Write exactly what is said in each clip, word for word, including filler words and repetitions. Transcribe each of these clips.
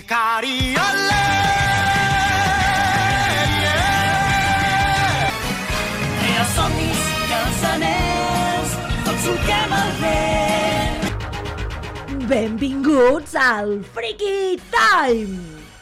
Cariole! I els somnis i els anells, tots solquem el vent. Benvinguts al Freaky Time!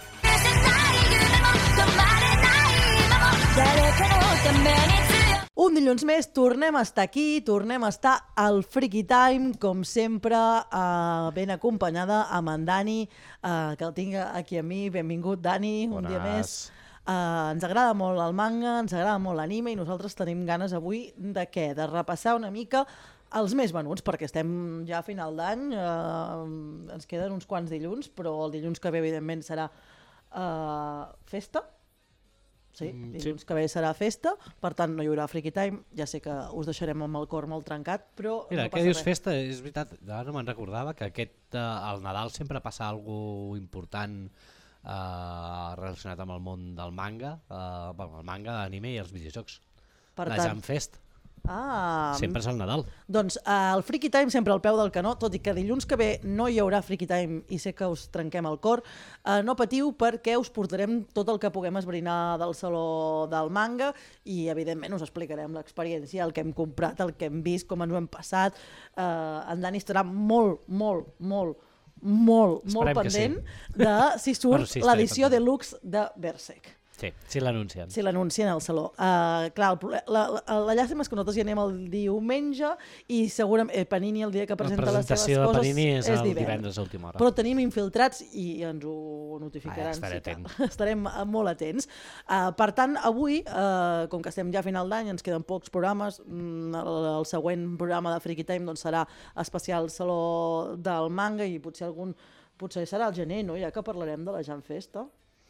Un dilluns més tornem a estar aquí, tornem a estar al Freaky Time, com sempre, eh, ben acompanyada amb en Dani, eh, que el tinc aquí a mi. Benvingut, Dani, un Bones. dia més. Eh, ens agrada molt el manga, ens agrada molt l'anime i nosaltres tenim ganes avui de què? De repassar una mica els més venuts, perquè estem ja a final d'any, eh, ens queden uns quants dilluns, però el dilluns que ve, evidentment, serà eh, festa. Sí, dilluns sí. que ve serà festa, per tant no hi haurà Freaky Time, ja sé que us deixarem amb el cor molt trencat, però Mira, no què passa dius res. festa? És veritat, ara no me'n recordava que aquest, eh, al Nadal sempre passa alguna important eh, relacionat amb el món del manga, eh, bueno, el manga, l'anime i els videojocs. Per La tant, Jam Fest, ah, sempre és al Nadal. doncs eh, el Freaky Time sempre al peu del canó, tot i que dilluns que ve no hi haurà Freaky Time i sé que us trenquem el cor, eh, no patiu perquè us portarem tot el que puguem esbrinar del saló del manga i evidentment us explicarem l'experiència, el que hem comprat, el que hem vist, com ens ho hem passat. Eh, en Dani estarà molt, molt, molt, molt, Esperem molt que pendent sí. de si surt Bueno, sí, estaré l'edició pendent. deluxe de Berserk. Sí, sí l'anuncien. Si l'anuncien al saló. Uh, clar, el, proble- la, la, la llàstima és que nosaltres hi anem el diumenge i segurament eh, Panini el dia que presenta les seves presentació de coses Panini és el divendres. divendres a última hora. Però tenim infiltrats i ens ho notificaran. Ah, estaré sí que atent. Estarem eh, molt atents. Uh, per tant, avui, uh, com que estem ja a final d'any, ens queden pocs programes, mm, el, el següent programa de Freaky Time doncs, serà especial Saló del Manga i potser algun potser serà al gener, no? Ja que parlarem de la Jam Festa.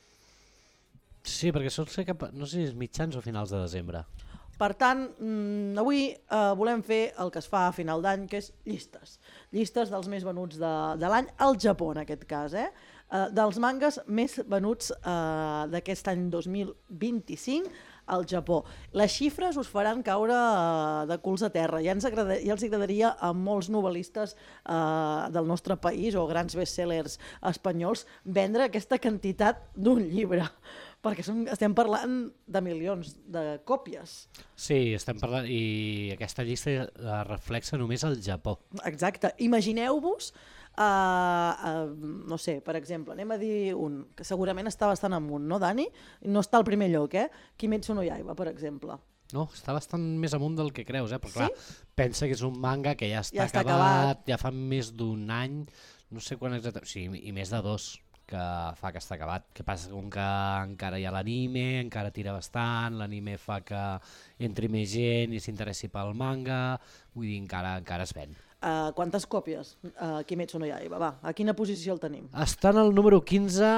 Sí, perquè sol ser cap, no sé si és mitjans o finals de desembre. Per tant, mmm, avui eh, volem fer el que es fa a final d'any, que és llistes. Llistes dels més venuts de, de l'any, al Japó en aquest cas, eh? Eh, dels mangas més venuts eh, d'aquest any dos mil vint-i-cinc al Japó. Les xifres us faran caure eh, de culs a terra. Ja, ens agrada, ja els agradaria a molts novel·listes eh, del nostre país o grans bestsellers espanyols vendre aquesta quantitat d'un llibre, perquè som, estem parlant de milions de còpies. Sí, estem parlant, i aquesta llista la reflexa només al Japó. Exacte. Imagineu-vos, uh, uh, no sé, per exemple, anem a dir un, que segurament està bastant amunt, no, Dani? No està al primer lloc, eh? Kimetsu no Yaiba, per exemple. No, està bastant més amunt del que creus, eh? Però clar, Sí? pensa que és un manga que ja està, Ja està acabat, acabat. ja fa més d'un any, no sé quan exactament, sí, i més de dos que fa que està acabat. Que passa com que encara hi ha l'anime, encara tira bastant, l'anime fa que entri més gent i s'interessi pel manga, vull dir, encara, encara es ven. Uh, quantes còpies? Uh, Kimetsu no Yaiba, va, a quina posició el tenim? Està en el número quinze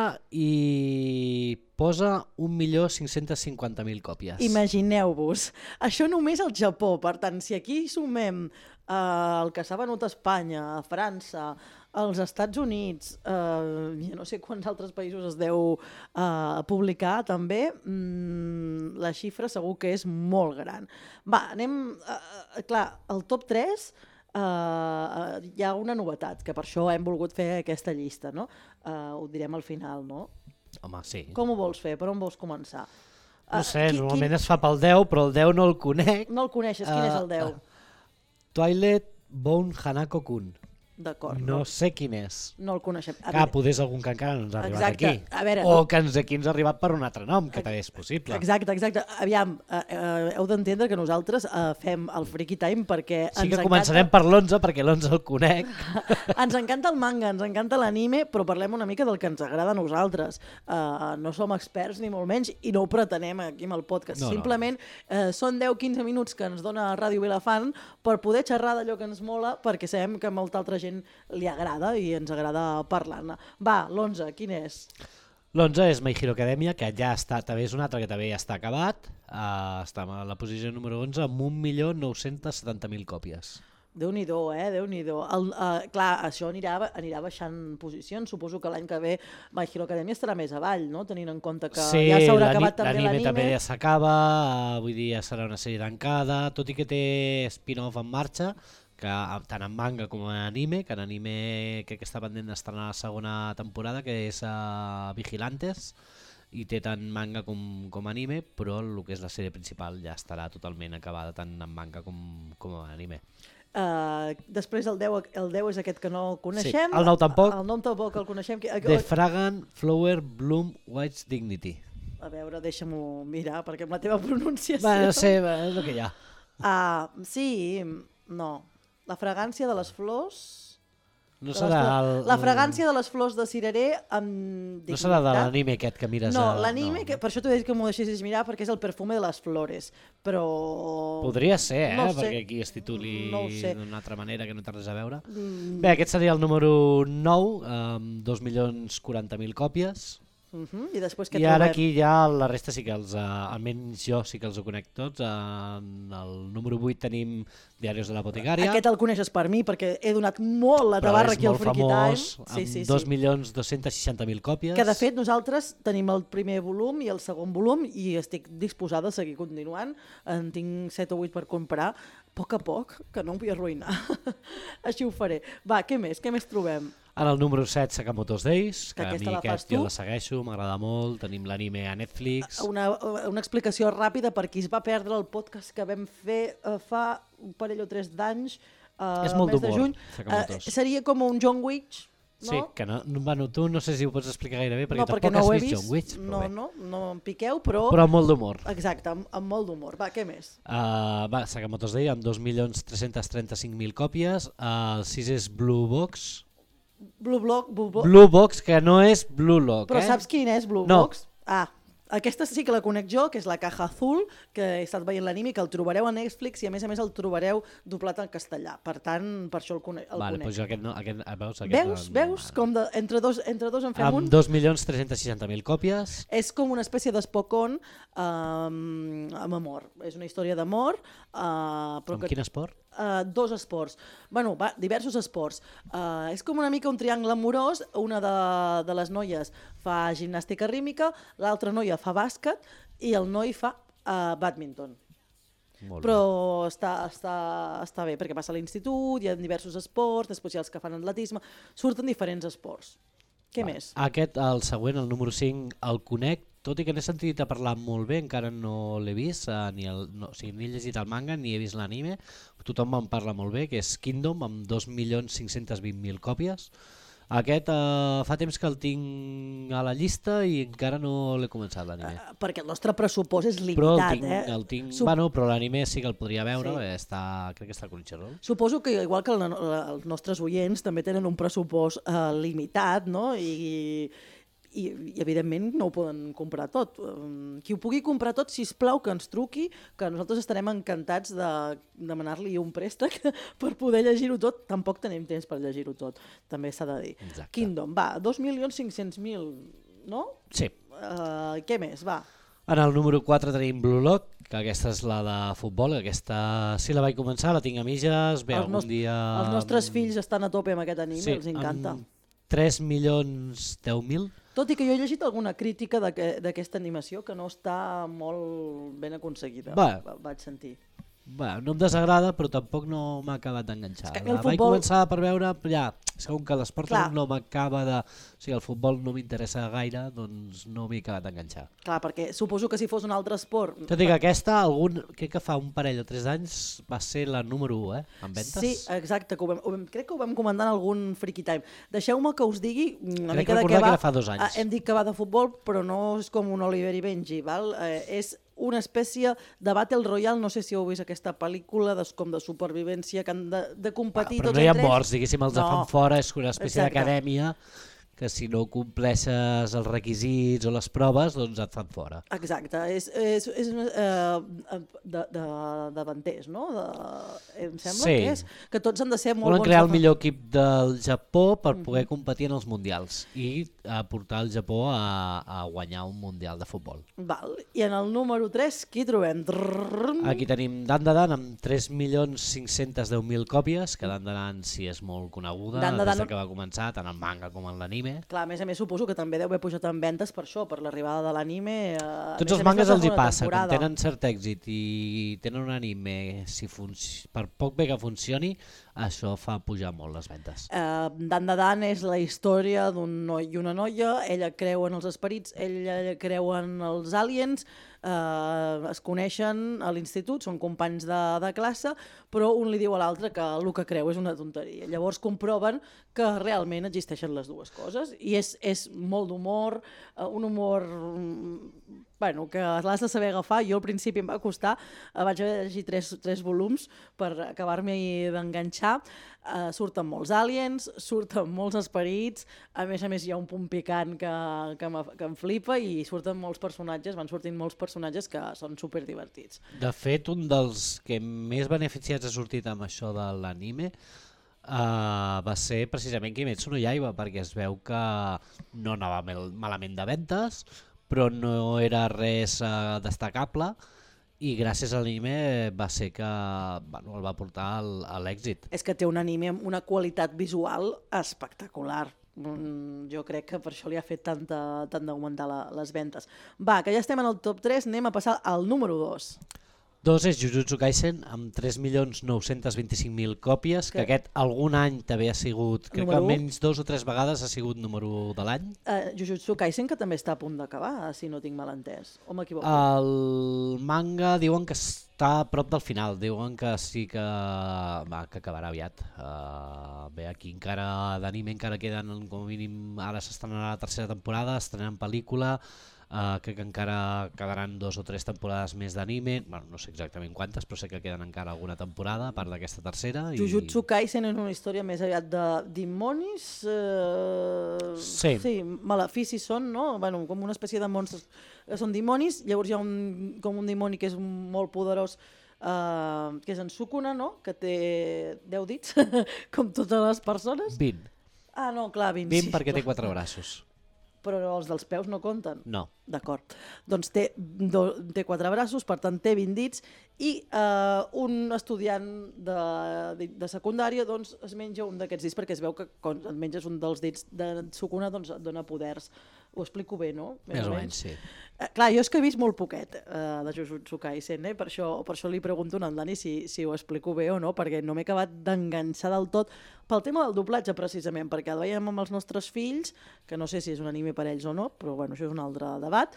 i posa un milió cinc-cents cinquanta mil còpies. Imagineu-vos, això només al Japó, per tant, si aquí sumem uh, el que s'ha venut a Espanya, a França, als Estats Units, eh, i no sé quants altres països es deu eh, publicar també, mm, la xifra segur que és molt gran. Va, anem... Eh, clar, el top tres eh, hi ha una novetat, que per això hem volgut fer aquesta llista, no? Eh, ho direm al final, no? Home, sí. Com ho vols fer? Per on vols començar? No Eh, sé, qui- normalment quin- es fa pel deu, però el deu no el conec. No el coneixes, quin és el deu? Uh, Twilight Bone Hanako-kun. D'acord. No sé quin és. No el coneixem. A Clar, veure, poder és algun que encara no ens ha arribat Exacte. aquí. A veure, o no- que ens aquí ens ha arribat per un altre nom, que també és possible. Exacte, exacte. Aviam, eh, eh, heu d'entendre que nosaltres eh, fem el Freaky Time perquè Sí ens que començarem encanta... per l'onze, perquè l'onze el conec. Ens encanta el manga, ens encanta l'anime, però parlem una mica del que ens agrada a nosaltres. Uh, no som experts ni molt menys i no ho pretenem aquí amb el podcast. No, no. Simplement uh, són deu quinze minuts que ens dona Ràdio Vilafant per poder xerrar d'allò que ens mola, perquè sabem que a molta altra gent li agrada i ens agrada parlar-ne. Va, l'onze, quin és? L'onze és My Hero Academia, que ja està, també és un altre que també ja està acabat. Uh, està a la posició número onze amb un milió nou-cents setanta mil còpies. Déu-n'hi-do, eh? Déu-n'hi-do. El, uh, clar, això anirà, anirà baixant posicions. Suposo que l'any que ve My Hero Academia estarà més avall, no? Tenint en compte que sí, ja s'haurà l'ani- acabat també l'anime l'anime. també ja s'acaba, uh, vull dir, ja serà una sèrie tancada, tot i que té spin-off en marxa, que tant en manga com en anime, que en anime crec que està pendent d'estrenar la segona temporada, que és uh, Vigilantes, i té tant manga com, com anime, però el que és la sèrie principal ja estarà totalment acabada tant en manga com, com en anime. Uh, després el deu, el deu és aquest que no coneixem. Sí, el nou tampoc. El nou tampoc el coneixem. The Fragrant Flower Bloom White's Dignity. A veure, deixa-m'ho mirar, perquè amb la teva pronunciació... Va, no sé, va, és el que hi ha. Uh, sí, no. La fragància de les flors... No serà el... La fragància de les flors de cirerer amb dignitat. No serà de l'anime aquest que mires... No, a... l'anime, no. per això t'ho he dit que m'ho deixessis mirar, perquè és el perfume de les flores, però... Podria ser, eh? No Perquè aquí es tituli no d'una altra manera que no té res a veure. Mm. Bé, aquest seria el número nou, amb dos milions quaranta mil còpies. Uh -huh. I després què I trobem? ara aquí ja la resta sí que els, uh, almenys jo sí que els ho conec tots. Uh, en el número vuit tenim Diaris de la Boticària. Aquest el coneixes per mi, perquè he donat molt la tabarra aquí al Freaky Time. Sí, sí, sí. dos milions dos-cents seixanta mil còpies. Que de fet nosaltres tenim el primer volum i el segon volum i estic disposada a seguir continuant. En tinc set o vuit per comprar, a poc a poc, que no em vull arruïnar. Així ho faré. Va, què més? Què més trobem? En el número set, Sakamoto's Days, que, Que a mi aquesta la fas aquest jo tu. la segueixo, m'agrada molt, tenim l'anime a Netflix. Una, una explicació ràpida per qui es va perdre el podcast que vam fer uh, fa un parell o tres d'anys, uh, És molt el mes de d'humor, juny. Sakamoto's. Uh, seria com un John Wick, no? Sí, que no, bueno, tu no sé si ho pots explicar gaire bé, perquè no, tampoc perquè no has ho he vist vist. John Wick. Però No, bé. no, no em piqueu, però... Però amb molt d'humor. Exacte, amb, amb molt d'humor. Va, què més? Uh, va, Sakamoto's Day amb dos milions tres-cents trenta-cinc mil còpies. Uh, el sis és Blue Box. Blue Block, Blue Block. Blue Box, que no és Blue Lock, Però eh? saps quin és Blue No. Box? Ah, aquesta sí que la conec jo, que és la Caja Azul, que he estat veient l'anime, que el trobareu a Netflix i a més a més el trobareu doblat en castellà. Per tant, per això el, cone el Vale, conec. doncs jo aquest no, aquest, veus? Aquest Veus? no, Veus? Com de, entre, dos, entre dos en fem un? amb dos milions tres-cents seixanta mil còpies. És com una espècie d'espocón um, amb amor. És una història d'amor. Uh, Amb quin esport? Uh, dos esports. Bueno, va, diversos esports. Uh, és com una mica un triangle amorós. Una de, de les noies fa gimnàstica rítmica, l'altra noia fa bàsquet i el noi fa uh, badminton. Molt Però està, està, està bé, perquè passa a l'institut, hi ha diversos esports, després hi ha els que fan atletisme, surten diferents esports. Què Va. més? Aquest, el següent, el número cinc, el conec, tot i que n'he sentit a parlar molt bé, encara no l'he vist, eh, ni, el, no, o sigui, ni he llegit el manga ni he vist l'anime, tothom en parla molt bé, que és Kingdom, amb dos milions cinc-cents vint mil còpies. Aquest eh, fa temps que el tinc a la llista i encara no l'he començat l'anime. Uh, perquè el nostre pressupost és Però el limitat, tinc, eh? el tinc, Sup bueno, però l'anime sí que el podria veure, Sí. sí. està, crec que està a Crunchyroll. Suposo que igual que el, els nostres oients també tenen un pressupost uh, limitat, no? I, i, i evidentment no ho poden comprar tot. Um, qui ho pugui comprar tot, sisplau que ens truqui, que nosaltres estarem encantats de demanar-li un préstec per poder llegir-ho tot. Tampoc tenim temps per llegir-ho tot, també s'ha de dir. Exacte. Kingdom, va, dos milions cinc-cents mil, no? Sí. Uh, què més, va? En el número quatre tenim Blue Lock, que aquesta és la de futbol, aquesta sí la vaig començar, la tinc a mitges, bé, Els algun nost- dia... Els nostres fills estan a tope amb aquest anime, sí, els encanta. amb tres milions deu mil. Tot i que jo he llegit alguna crítica d'aquesta aquest, animació que no està molt ben aconseguida, Va. vaig sentir. Bé, no em desagrada, però tampoc no m'ha acabat d'enganxar. És que a mi el La vaig futbol- començar per veure, ja, segon que l'esport Clar. no m'acaba de... O sigui, el futbol no m'interessa gaire, doncs no m'he acabat d'enganxar. Clar, perquè suposo que si fos un altre esport... Tot i que aquesta, algun, crec que fa un parell o tres anys, va ser la número u, eh? En ventes. Sí, exacte, que ho vam, ho vam, crec que ho vam comentar en algun Freaky Time. Deixeu-me que us digui una Crec mica de recordar què va. que era fa dos anys. Ah, hem dit que va de futbol, però no és com un Oliver i Benji, val? Eh, és una espècie de Battle Royale, no sé si heu vist aquesta pel·lícula de, com de supervivència, que han de, de competir Ah, però tots no hi ha entre ells. morts, diguéssim, els No. no. fan fora, és una espècie Exacte. d'acadèmia que si no compleixes els requisits o les proves, doncs et fan fora. Exacte, és, és, és eh, de, de, davanters, no? De, em sembla Sí. que és, que tots han de ser molt Volen bons. crear el defen- millor equip del Japó per Mhm. poder competir en els mundials i a portar el Japó a, a guanyar un mundial de futbol. Val. I en el número tres, qui trobem? Drrrrrm. Aquí tenim Dan Da Dan amb tres milions cinc-cents deu mil còpies, que Dan Da Dan sí és molt coneguda Dan Da des Dan- de que va començar, tant en manga com en l'anime. Clar, a més a més suposo que també deu haver pujat en ventes per això, per l'arribada de l'anime. Eh, a Tots més els a més, mangas la els hi segona passa, temporada. quan tenen cert èxit i tenen un anime, si func... per poc bé que funcioni, això fa pujar molt les ventes. Uh, Dan de Dan és la història d'un noi i una noia, ella creu en els esperits, ella creu en els aliens, uh, es coneixen a l'institut, són companys de, de classe, però un li diu a l'altre que el que creu és una tonteria. Llavors comproven que realment existeixen les dues coses i és, és molt d'humor, uh, un humor bueno, que l'has de saber agafar. Jo al principi em va costar, uh, vaig haver de llegir tres, tres volums per acabar-me d'enganxar. Uh, surten molts aliens, surten molts esperits, a més a més hi ha un punt picant que, que, que em flipa i surten molts personatges, van sortint molts personatges que són superdivertits. De fet, un dels que més beneficiats ha sortit amb això de l'anime uh, va ser precisament Kimetsu no Yaiba, perquè es veu que no anava malament de ventes, però no era res uh, destacable, i gràcies a l'anime va ser que bueno, el va portar al, a l'èxit. És que té un anime amb una qualitat visual espectacular. Mm, jo crec que per això li ha fet tanta, tant d'augmentar la, les ventes. Va, que ja estem en el top tres, anem a passar al número dos. Dos és Jujutsu Kaisen amb tres milions nou-cents vint-i-cinc mil còpies, que, que aquest algun any també ha sigut, crec que almenys dos o tres vegades ha sigut número u de l'any. Uh, Jujutsu Kaisen, que també està a punt d'acabar, si no tinc mal entès, o m'equivoco? El manga diuen que està a prop del final, diuen que sí que, va, que acabarà aviat. Uh, bé, aquí encara d'anime encara queden, com a mínim, ara s'estrenarà la tercera temporada, estrenaran pel·lícula. Uh, crec que encara quedaran dos o tres temporades més d'anime, bueno, no sé exactament quantes, però sé que queden encara alguna temporada a part d'aquesta tercera. I... Jujutsu Kaisen és una història més aviat de dimonis, uh... sí. sí, maleficis són, no? Bueno, com una espècie de monstres que són dimonis, llavors hi ha un, com un dimoni que és molt poderós, uh, que és en Sukuna, no? Que té deu dits, com totes les persones. vint. Ah, no, clar, vint. vint sí, perquè clar. té quatre braços. Però els dels peus no compten? No. D'acord. Doncs té, do, té quatre braços, per tant té vint dits, i eh, un estudiant de, de, de secundària doncs, es menja un d'aquests dits, perquè es veu que quan et menges un dels dits de Sukuna doncs, et dona poders. Ho explico bé, no? Més o menys, sí. Eh, clar, jo és que he vist molt poquet eh, de Jujutsu Kaisen, eh? per, això, per això li pregunto a en Dani si, si ho explico bé o no, perquè no m'he acabat d'enganxar del tot pel tema del doblatge, precisament, perquè el veiem amb els nostres fills, que no sé si és un anime per ells o no, però bueno, això és un altre debat.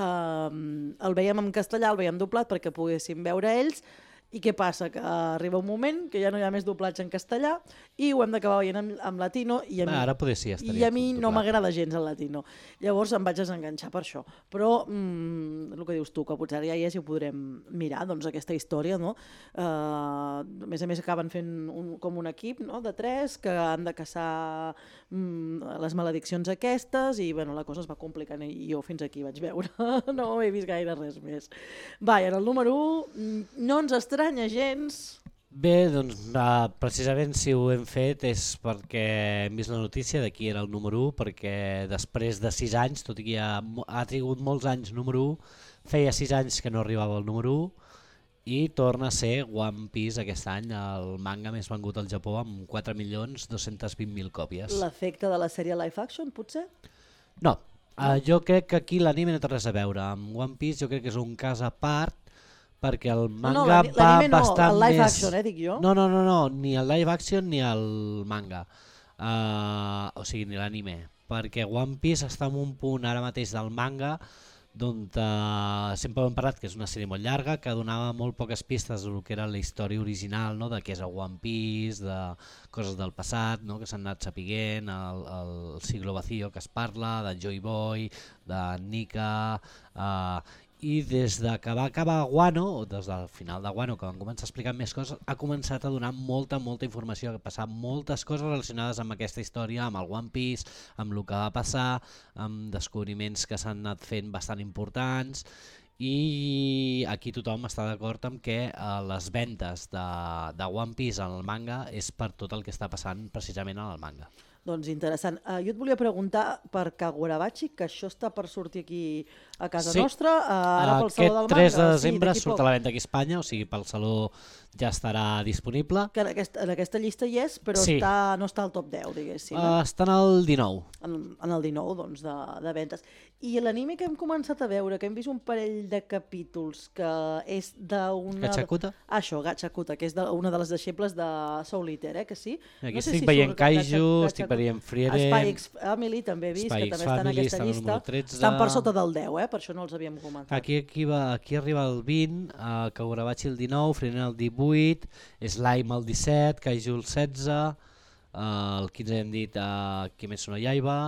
Uh, el veiem en castellà, el veiem doblat perquè poguéssim veure ells, i què passa? Que arriba un moment que ja no hi ha més doblatge en castellà i ho hem d'acabar veient en, en latino, i a mi, ah, ara poder sí, i a mi no m'agrada gens el latino. Llavors em vaig desenganxar per això. Però mm, el que dius tu, que potser ja hi és i ho podrem mirar, doncs aquesta història, no? Uh, a més a més acaben fent un, com un equip, no? De tres que han de caçar mm, les malediccions aquestes, i bueno, la cosa es va complicant i jo fins aquí vaig veure. No he vist gaire res més. Va, i en el número u no ens estranya gens. Bé, doncs uh, precisament si ho hem fet és perquè hem vist la notícia de qui era el número u, perquè després de sis anys, tot i que ha, ha trigut molts anys número u, feia sis anys que no arribava al número u, i torna a ser One Piece aquest any el manga més vengut al Japó amb quatre milions dos-cents vint mil còpies. L'efecte de la sèrie live action, potser? No, uh, jo crec que aquí l'anime no té res a veure. Amb One Piece jo crec que és un cas a part, perquè el manga no, no, va no, bastant el live més... action, eh, dic jo. No, no, no, no, ni el live action ni el manga, uh, o sigui, ni l'anime, perquè One Piece està en un punt ara mateix del manga d'on uh, sempre hem parlat que és una sèrie molt llarga, que donava molt poques pistes del que era la història original, no? De què és el One Piece, de coses del passat, no? Que s'han anat sapiguent, el, el siglo vacío que es parla, de Joy Boy, de Nika, uh, i des de que va acabar Wano, des del final de Wano, que van començar a explicar més coses, ha començat a donar molta, molta informació, ha passat moltes coses relacionades amb aquesta història, amb el One Piece, amb el que va passar, amb descobriments que s'han anat fent bastant importants, i aquí tothom està d'acord amb que eh, les ventes de, de One Piece en el manga és per tot el que està passant precisament en el manga. Doncs interessant. Uh, jo et volia preguntar per Kagurabachi, que això està per sortir aquí a casa sí. nostra, uh, ara pel Saló del Manga. Aquest tres de desembre sí, surt a la venda aquí a Espanya, o sigui, pel Saló ja estarà disponible. Que en aquesta, en aquesta llista hi és, però sí. està, no està al top deu, diguéssim. Uh, està en el dinou. En, en el dinou, doncs, de, de ventes. I l'anime que hem començat a veure, que hem vist un parell de capítols, que és d'una... Gachakuta? Ah, això, Gachakuta, que és de, una de les deixebles de Soul Eater, eh, que sí? Aquí no sé estic si veient surt Kaiju, Gacha- estic veient Frieren... Spy X Family també he vist, Spy que X també està en Family aquesta està en el llista. número tretze. Estan per sota del deu, eh? Per això no els havíem comentat. Aquí, aquí, va, aquí arriba el vint, uh, Kagurabachi el dinou, Frieren el divuit, Slime el disset, Kaiju el setze, uh, el quinze hem dit uh, Kimetsu no Yaiba,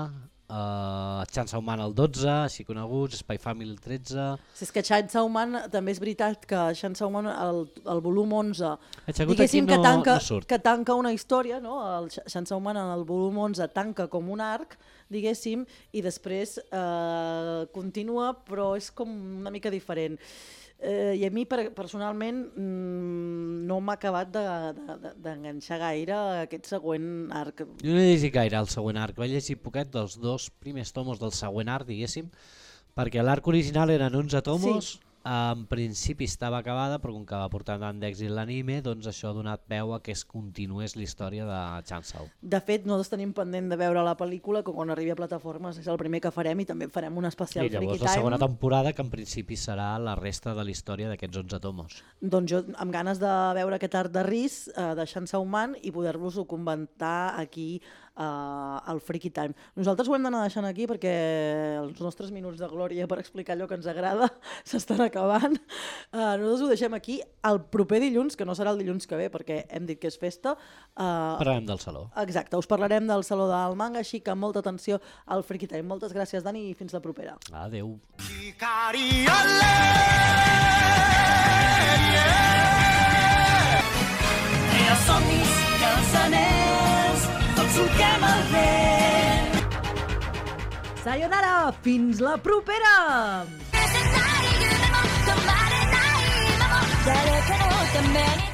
uh, Chainsaw Man el dotze, així coneguts, Spy Family el tretze... Si és que Chainsaw Man, també és veritat que Chainsaw Man, el, el volum onze, Gachakuta diguéssim aquí no, que, tanca, no surt. que tanca una història, no? El Chainsaw Man en el volum onze tanca com un arc, diguéssim, i després eh, continua, però és com una mica diferent. Eh, I a mi, per, personalment, mmm, no m'ha acabat d'enganxar de, de, gaire aquest següent arc. Jo no he llegit gaire el següent arc, vaig llegir poquet dels dos primers tomos del següent arc, diguéssim, perquè l'arc original eren onze tomos, sí. En principi estava acabada, però com que va portar tant d'èxit l'anime, doncs això ha donat peu a que es continués la història de Chainsaw. De fet, nosaltres tenim pendent de veure la pel·lícula, que quan arribi a plataformes és el primer que farem i també farem un especial I llavors Freaky Time. la segona temporada, que en principi serà la resta de la història d'aquests onze tomos. Doncs jo amb ganes de veure aquest art de Riz, eh, de Chainsaw Man, i poder-vos-ho comentar aquí eh, al Freaky Time. Nosaltres ho hem d'anar deixant aquí perquè els nostres minuts de glòria per explicar allò que ens agrada s'estan acabant. Uh, nosaltres ho deixem aquí. El proper dilluns, que no serà el dilluns que ve perquè hem dit que és festa... Uh, parlarem del Saló. Exacte, us parlarem del Saló del Manga, així que molta atenció al Freaky Time. Moltes gràcies, Dani, i fins la propera. Adeu. Crea somnis i els anells, tots solquem el vent. Sayonara, fins la propera! 誰かのために